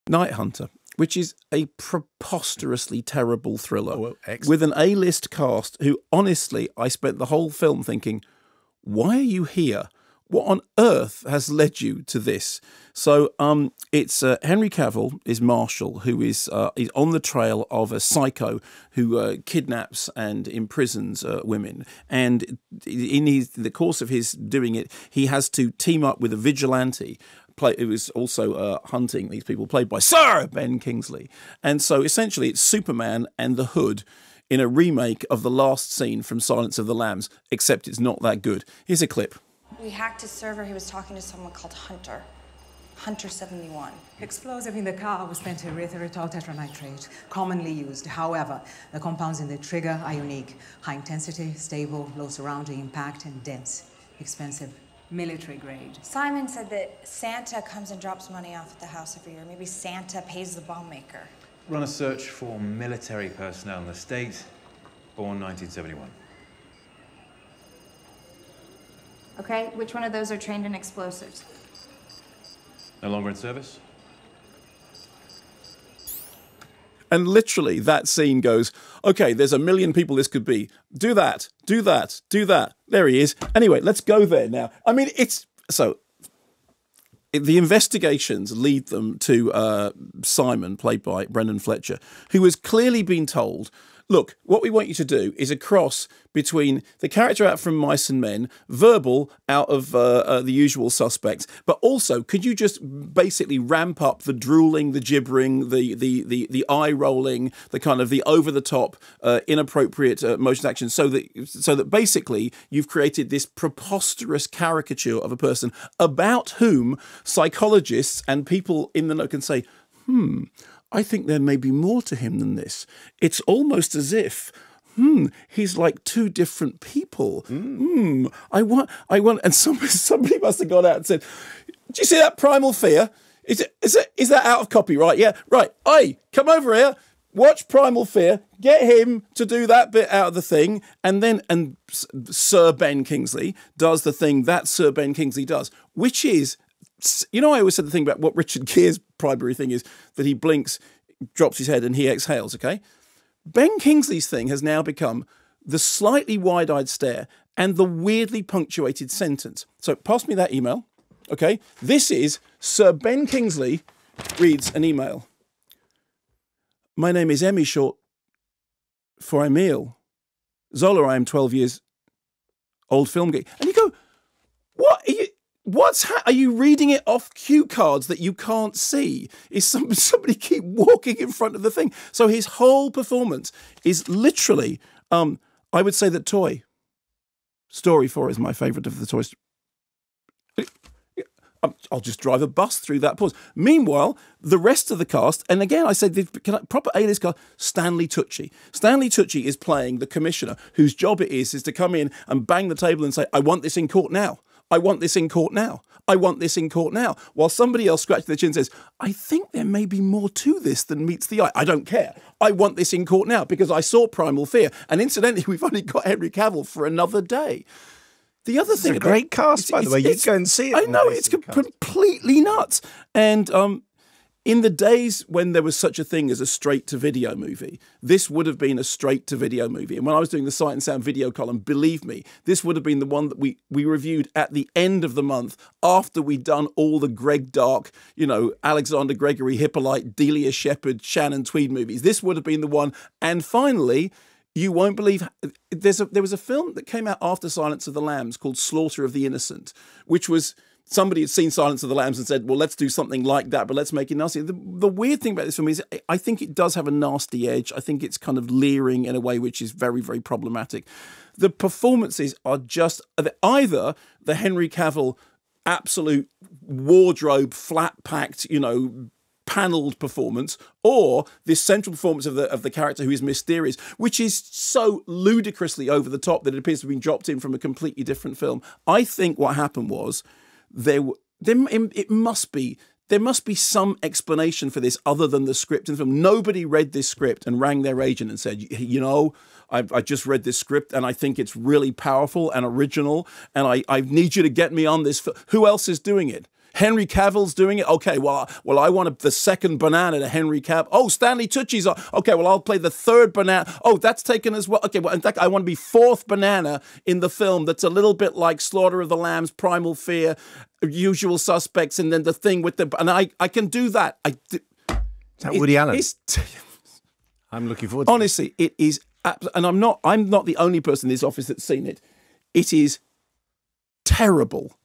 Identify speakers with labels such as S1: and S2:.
S1: Night Hunter, which is a preposterously terrible thriller
S2: excellent.
S1: with an A-list cast who, honestly, I spent the whole film thinking, why are you here? What on earth has led you to this? So it's Henry Cavill is Marshall, who is on the trail of a psycho who kidnaps and imprisons women. And in the course of his doing it, he has to team up with a vigilante. It was also hunting these people, played by Sir Ben Kingsley. And so essentially it's Superman and the Hood in a remake of the last scene from Silence of the Lambs, except it's not that good. Here's a clip.
S3: We hacked his server. He was talking to someone called Hunter. Hunter 71.
S4: Explosive in the car was penterithyritol tetranitrate, commonly used. However, the compounds in the trigger are unique. High intensity, stable, low surrounding impact, and dense. Expensive. Military grade.
S3: Simon said that Santa comes and drops money off at the house every year. Maybe Santa pays the bomb maker.
S5: Run a search for military personnel in the state, born 1971.
S6: Okay, which one of those are trained in explosives?
S5: No longer in service?
S1: And literally that scene goes, okay, there's a million people this could be. Do that, do that, do that. There he is. Anyway, let's go there now. I mean, the investigations lead them to Simon, played by Brendan Fletcher, who has clearly been told, look, what we want you to do is a cross between the character out from Mice and Men, Verbal out of The Usual Suspects, but also could you just basically ramp up the drooling, the gibbering, the eye rolling, the kind of the over the top, inappropriate motion action, so that basically you've created this preposterous caricature of a person about whom psychologists and people in the know can say, I think there may be more to him than this. It's almost as if, he's like two different people. I want, and somebody must have gone out and said, do you see that Primal Fear? Is that out of copyright? Yeah, right. Hey, come over here. Watch Primal Fear. Get him to do that bit out of the thing, and Sir Ben Kingsley does the thing that Sir Ben Kingsley does, which is. You know, I always said the thing about what Richard Gere's primary thing is that he blinks, drops his head, and he exhales, okay? Ben Kingsley's thing has now become the slightly wide-eyed stare and the weirdly punctuated sentence. So pass me that email, okay? This is Sir Ben Kingsley reads an email. My name is Emmy Short for Emil. Zola, I am 12 years old film geek. And you go, what are you... are you reading it off cue cards that you can't see? Is somebody keep walking in front of the thing? So his whole performance is literally, I would say that Toy Story 4 is my favourite of the Toy Story. I'll just drive a bus through that pause. Meanwhile, the rest of the cast, and again, I said, proper A-list cast, Stanley Tucci. Stanley Tucci is playing the commissioner, whose job it is to come in and bang the table and say, I want this in court now. I want this in court now. I want this in court now. While somebody else scratches their chin and says, I think there may be more to this than meets the eye. I don't care. I want this in court now because I saw Primal Fear. And incidentally, we've only got Henry Cavill for another day. The other thing,
S2: it's a great cast, by the way. You go and see it.
S1: I know, it's completely nuts. And in the days when there was such a thing as a straight-to-video movie, this would have been a straight-to-video movie. And when I was doing the Sight and Sound video column, believe me, this would have been the one that we reviewed at the end of the month after we'd done all the Greg Dark, Alexander Gregory, Hippolyte, Delia Shepard, Shannon Tweed movies. This would have been the one. And finally, you won't believe, there was a film that came out after Silence of the Lambs called Slaughter of the Innocent, which was... Somebody had seen Silence of the Lambs and said, well, let's do something like that, but let's make it nasty. The weird thing about this film is I think it does have a nasty edge. I think it's kind of leering in a way which is very, very problematic. The performances are just either the Henry Cavill absolute wardrobe, flat-packed, panelled performance, or this central performance of the character who is Mysterious, which is so ludicrously over the top that it appears to have been dropped in from a completely different film. I think what happened was... There must be some explanation for this other than the script in the film. Nobody read this script and rang their agent and said, I just read this script and I think it's really powerful and original and I need you to get me on this. Who else is doing it? Henry Cavill's doing it. Okay, well, I want the second banana to Henry Cavill. Oh, Stanley Tucci's on. Okay, well, I'll play the third banana. Oh, that's taken as well. Okay, well, in fact, I want to be fourth banana in the film that's a little bit like Slaughter of the Lambs, Primal Fear, Usual Suspects, and then the thing with the... And I can do that.
S2: Is that Woody Allen? I'm looking forward to
S1: honestly, it is... And I'm not the only person in this office that's seen it. It is terrible.